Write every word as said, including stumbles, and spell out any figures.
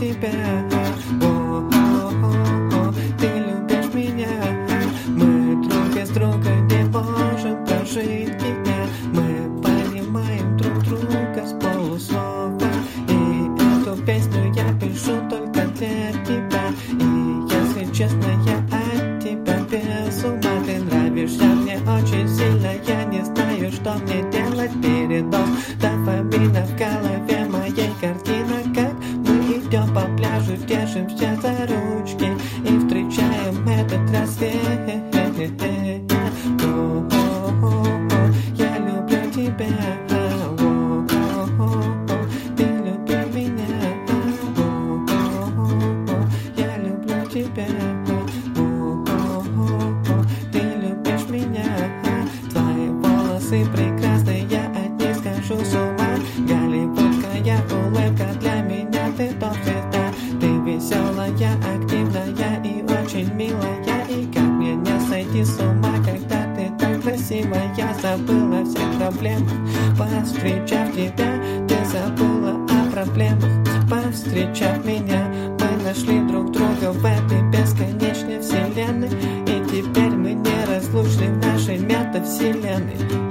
тебя. О-о-о-о, ты любишь меня. Мы друг без друга не можем прожить и дня. Мы понимаем друг друга с полуслова. И эту песню я пишу только для тебя. И если честно, я от тебя без ума. Ты нравишься мне очень сильно. Я не знаю, что мне делать. Передоз дофамина в голове моей. Картина, как мы идем по пляжу, держимся за ручки и встречаем этот рассвет. О-о-о-о, я люблю тебя. О-о-о-о, ты любишь меня. О-о-о-о, я люблю тебя. О-о-о-о, ты любишь меня. Твои волосы прекрасные, я от них схожу с ума. Голливудская улыбка для меня, ты топ-звезда. Ты веселая, активная и очень милая. И как мне не сойти с ума, когда ты так красивая. Я забыла все проблемы, повстречав тебя. Ты забыла о проблемах, повстречав меня. Мы нашли друг друга в этой бесконечной вселенной. И теперь мы неразлучны в нашей метавселенной.